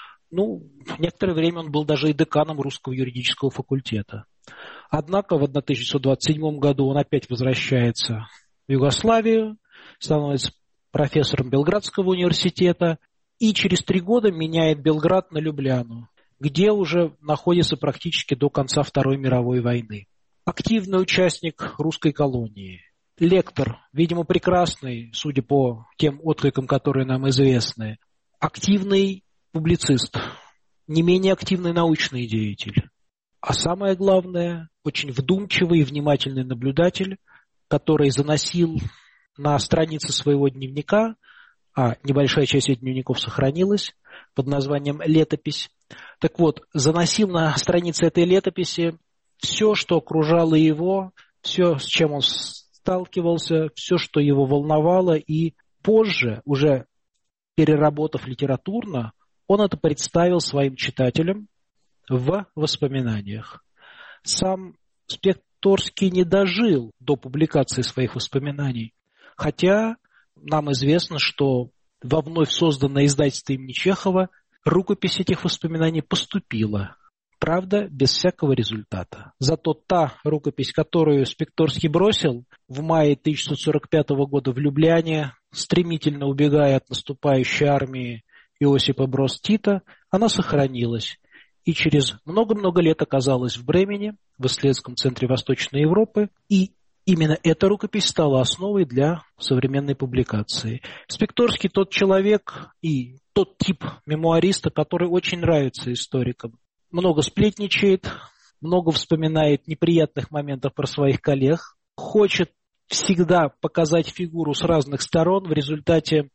некоторое время он был даже и деканом Русского юридического факультета. Однако в 1627 году он опять возвращается в Югославию, становится профессором Белградского университета и через 3 года меняет Белград на Любляну, где уже находится практически до конца Второй мировой войны. Активный участник русской колонии. Лектор, видимо, прекрасный, судя по тем откликам, которые нам известны. Активный публицист, не менее активный научный деятель. А самое главное, очень вдумчивый и внимательный наблюдатель, который заносил на страницы своего дневника, а небольшая часть этих дневников сохранилась под названием «Летопись». Так вот, заносил на страницы этой летописи все, что окружало его, все, с чем он сталкивался, все, что его волновало, и позже, уже переработав литературно, он это представил своим читателям в воспоминаниях. Сам Спекторский не дожил до публикации своих воспоминаний, хотя нам известно, что во вновь созданное издательство имени Чехова рукопись этих воспоминаний поступила. Правда, без всякого результата. Зато та рукопись, которую Спекторский бросил в мае 1645 года в Любляне, стремительно убегая от наступающей армии Иосипа Броз Тита, она сохранилась и через много-много лет оказалась в Бремене, в исследовательском центре Восточной Европы, и именно эта рукопись стала основой для современной публикации. Спекторский тот человек и тот тип мемуариста, который очень нравится историкам. Много сплетничает, много вспоминает неприятных моментов про своих коллег, хочет всегда показать фигуру с разных сторон. В результате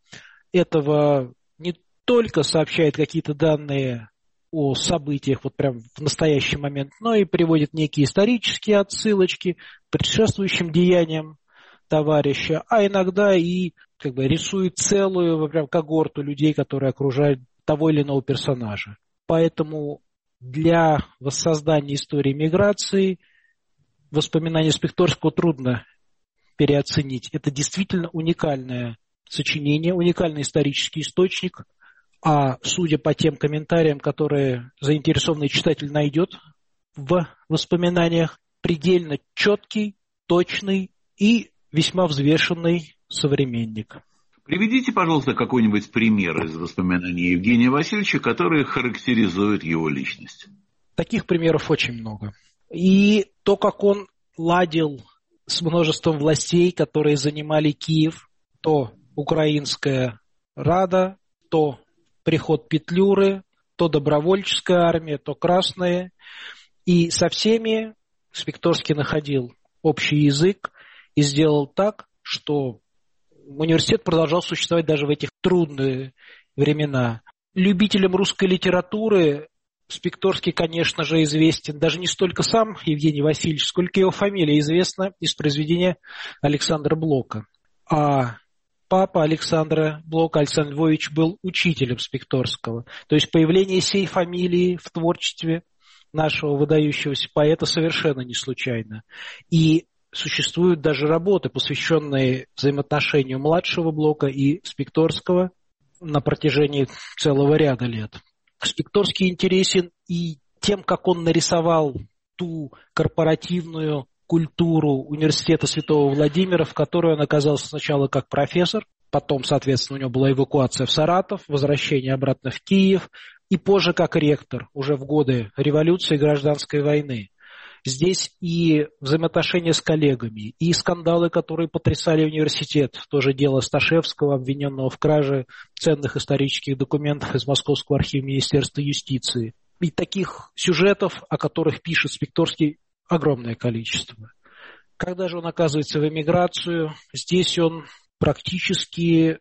этого не только сообщает какие-то данные о событиях вот прям в настоящий момент, но и приводит некие исторические отсылочки к предшествующим деяниям товарища, а иногда и как бы рисует целую прям когорту людей, которые окружают того или иного персонажа. Поэтому для воссоздания истории миграции воспоминания Спекторского трудно переоценить. Это действительно уникальное сочинение, уникальный исторический источник, а судя по тем комментариям, которые заинтересованный читатель найдет в воспоминаниях, предельно четкий, точный и весьма взвешенный современник. Приведите, пожалуйста, какой-нибудь пример из воспоминаний Евгения Васильевича, которые характеризуют его личность. Таких примеров очень много. И то, как он ладил с множеством властей, которые занимали Киев, то Украинская Рада, то приход Петлюры, то добровольческая армия, то красная. И со всеми Спекторский находил общий язык и сделал так, что университет продолжал существовать даже в этих трудные времена. Любителям русской литературы Спекторский, конечно же, известен даже не столько сам Евгений Васильевич, сколько его фамилия известна из произведения Александра Блока. А папа Александра Блока, Александр Львович, был учителем Спекторского. То есть появление сей фамилии в творчестве нашего выдающегося поэта совершенно не случайно. И существуют даже работы, посвященные взаимоотношению младшего Блока и Спекторского на протяжении целого ряда лет. Спекторский интересен и тем, как он нарисовал ту корпоративную культуру университета Святого Владимира, в которой он оказался сначала как профессор, потом, соответственно, у него была эвакуация в Саратов, возвращение обратно в Киев, и позже как ректор, уже в годы революции и гражданской войны. Здесь и взаимоотношения с коллегами, и скандалы, которые потрясали университет. Тоже дело Сташевского, обвиненного в краже ценных исторических документов из Московского архива Министерства юстиции. И таких сюжетов, о которых пишет Спекторский, огромное количество. Когда же он оказывается в эмиграцию, здесь он практически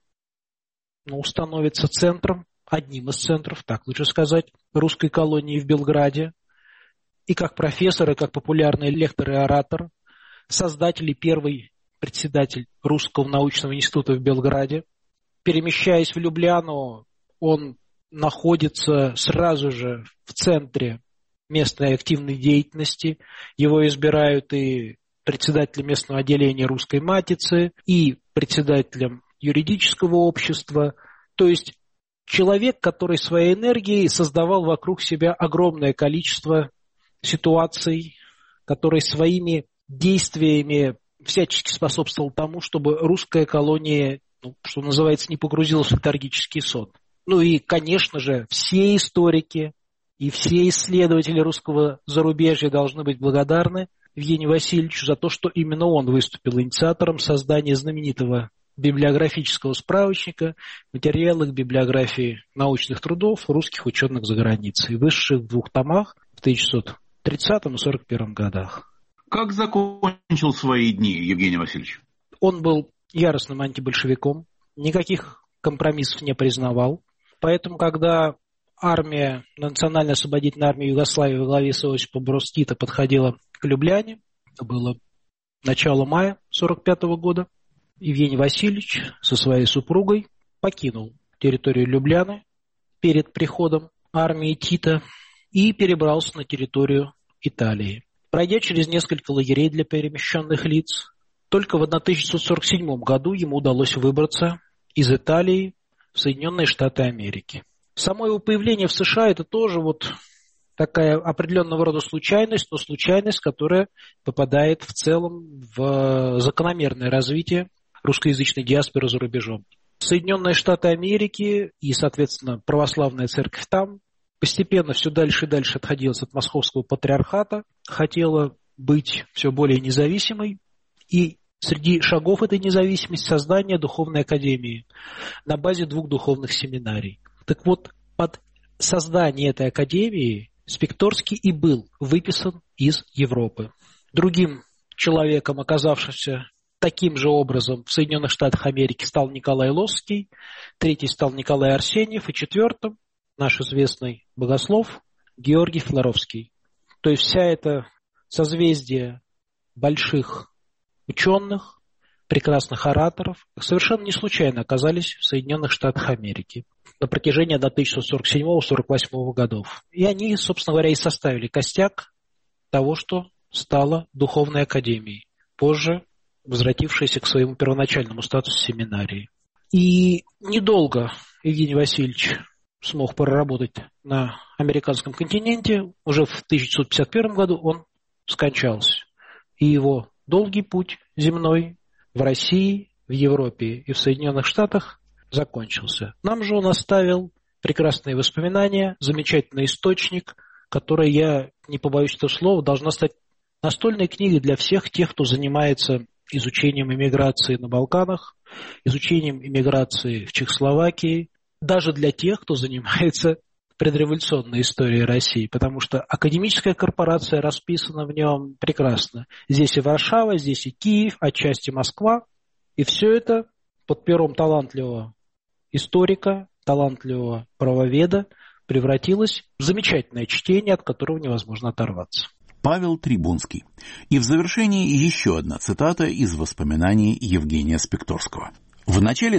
становится центром, одним из центров, так лучше сказать, русской колонии в Белграде. И как профессор, и как популярный лектор и оратор, создатель и первый председатель Русского научного института в Белграде. Перемещаясь в Любляну, он находится сразу же в центре местной активной деятельности. Его избирают и председателем местного отделения Русской Матицы, и председателем юридического общества. То есть человек, который своей энергией создавал вокруг себя огромное количество ситуаций, который своими действиями всячески способствовал тому, чтобы русская колония, что называется, не погрузилась в летаргический сон. И, конечно же, все историки и все исследователи русского зарубежья должны быть благодарны Евгению Васильевичу за то, что именно он выступил инициатором создания знаменитого библиографического справочника «Материалы к библиографии научных трудов русских ученых за границей», вышедших в 2 томах в 1930 и 1941 годах. Как закончил свои дни Евгений Васильевич? Он был яростным антибольшевиком, никаких компромиссов не признавал. Поэтому, когда армия, национально-освободительная армия Югославии во главе с Иосипом Брос Тито подходила к Любляне, это было начало мая 1945 года, Евгений Васильевич со своей супругой покинул территорию Любляны перед приходом армии Тита и перебрался на территорию Италии. Пройдя через несколько лагерей для перемещенных лиц, только в 1947 году ему удалось выбраться из Италии в Соединенные Штаты Америки. Само его появление в США – это тоже такая определенного рода случайность, но случайность, которая попадает в целом в закономерное развитие русскоязычной диаспоры за рубежом. Соединенные Штаты Америки и, соответственно, православная церковь там постепенно все дальше и дальше отходила от московского патриархата, хотела быть все более независимой, и среди шагов этой независимости создание духовной академии на базе 2 духовных семинарий. Так вот, под создание этой академии Спекторский и был выписан из Европы. Другим человеком, оказавшимся таким же образом в Соединенных Штатах Америки, стал Николай Лосский, третий стал Николай Арсеньев, и четвертым наш известный богослов Георгий Флоровский. То есть вся эта созвездие больших ученых, прекрасных ораторов совершенно не случайно оказались в Соединенных Штатах Америки на протяжении до 1947-1948 годов. И они, собственно говоря, и составили костяк того, что стало Духовной Академией, позже возвратившейся к своему первоначальному статусу семинарии. И недолго Евгений Васильевич смог проработать на американском континенте. Уже в 1951 году он скончался. И его долгий путь земной в России, в Европе и в Соединенных Штатах закончился. Нам же он оставил прекрасные воспоминания, замечательный источник, который, я не побоюсь этого слова, должна стать настольной книгой для всех тех, кто занимается изучением иммиграции на Балканах, изучением иммиграции в Чехословакии, даже для тех, кто занимается предреволюционной историей России, потому что академическая корпорация расписана в нем прекрасно. Здесь и Варшава, здесь и Киев, отчасти Москва, и все это под пером талантливого историка, талантливого правоведа превратилось в замечательное чтение, от которого невозможно оторваться. Павел Трибунский. И в завершении еще одна цитата из воспоминаний Евгения Спекторского. В начале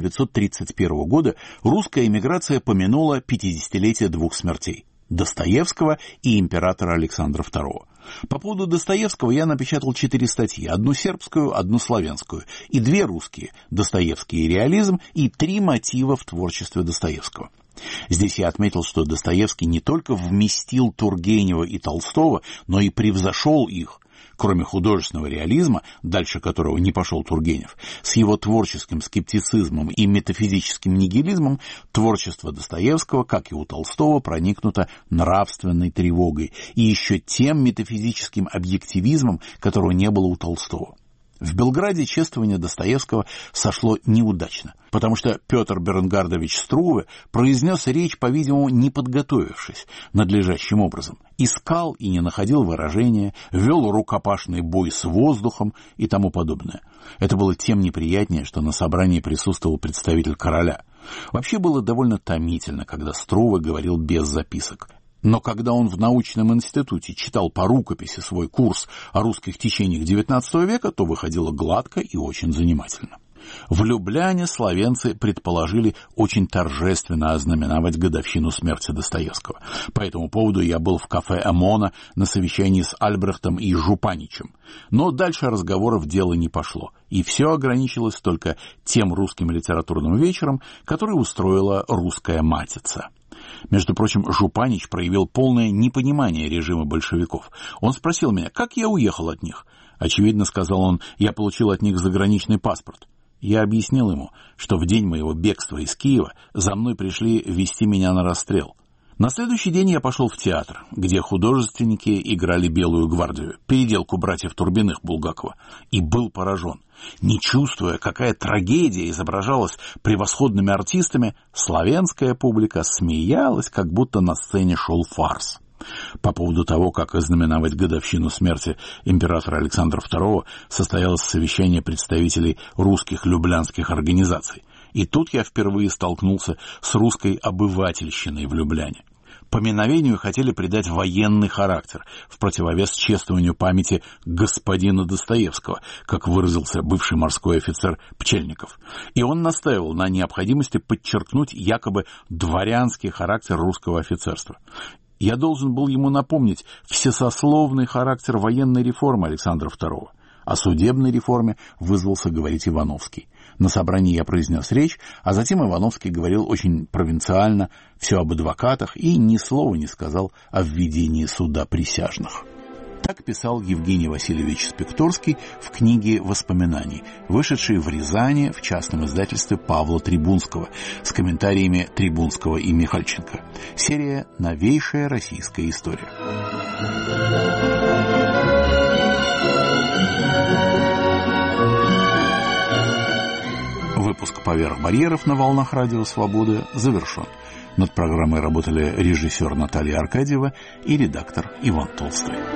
1931 года русская эмиграция помянула 50-летие двух смертей – Достоевского и императора Александра II. По поводу Достоевского я напечатал 4 статьи – одну сербскую, одну славянскую, и 2 русские – Достоевский и реализм, и 3 мотива в творчестве Достоевского. Здесь я отметил, что Достоевский не только вместил Тургенева и Толстого, но и превзошел их. Кроме художественного реализма, дальше которого не пошел Тургенев, с его творческим скептицизмом и метафизическим нигилизмом, творчество Достоевского, как и у Толстого, проникнуто нравственной тревогой и еще тем метафизическим объективизмом, которого не было у Толстого. В Белграде чествование Достоевского сошло неудачно, потому что Петр Беренгардович Струве произнес речь, по-видимому, не подготовившись надлежащим образом, искал и не находил выражения, вел рукопашный бой с воздухом и тому подобное. Это было тем неприятнее, что на собрании присутствовал представитель короля. Вообще было довольно томительно, когда Струве говорил без записок. Но когда он в научном институте читал по рукописи свой курс о русских течениях XIX века, то выходило гладко и очень занимательно. В Любляне словенцы предположили очень торжественно ознаменовать годовщину смерти Достоевского. По этому поводу я был в кафе «Эмона» на совещании с Альбрехтом и Жупаничем. Но дальше разговоров дело не пошло, и все ограничилось только тем русским литературным вечером, который устроила русская матица. Между прочим, Жупанич проявил полное непонимание режима большевиков. Он спросил меня, как я уехал от них. Очевидно, сказал он, я получил от них заграничный паспорт. Я объяснил ему, что в день моего бегства из Киева за мной пришли везти меня на расстрел. На следующий день я пошел в театр, где художественники играли «Белую гвардию», переделку братьев Турбиных Булгакова, и был поражен. Не чувствуя, какая трагедия изображалась превосходными артистами, славянская публика смеялась, как будто на сцене шел фарс. По поводу того, как ознаменовать годовщину смерти императора Александра II, состоялось совещание представителей русских люблянских организаций. И тут я впервые столкнулся с русской обывательщиной в Любляне. Поминовению хотели придать военный характер, в противовес чествованию памяти господина Достоевского, как выразился бывший морской офицер Пчельников. И он настаивал на необходимости подчеркнуть якобы дворянский характер русского офицерства. Я должен был ему напомнить всесословный характер военной реформы Александра II. О судебной реформе вызвался говорить Ивановский. На собрании я произнес речь, а затем Ивановский говорил очень провинциально, все об адвокатах и ни слова не сказал о введении суда присяжных. Так писал Евгений Васильевич Спекторский в книге «Воспоминаний», вышедшей в Рязани в частном издательстве Павла Трибунского с комментариями Трибунского и Михальченко. Серия «Новейшая российская история». Выпуск по «Поверх барьеров» на волнах Радио Свободы завершен. Над программой работали режиссер Наталья Аркадьева и редактор Иван Толстой.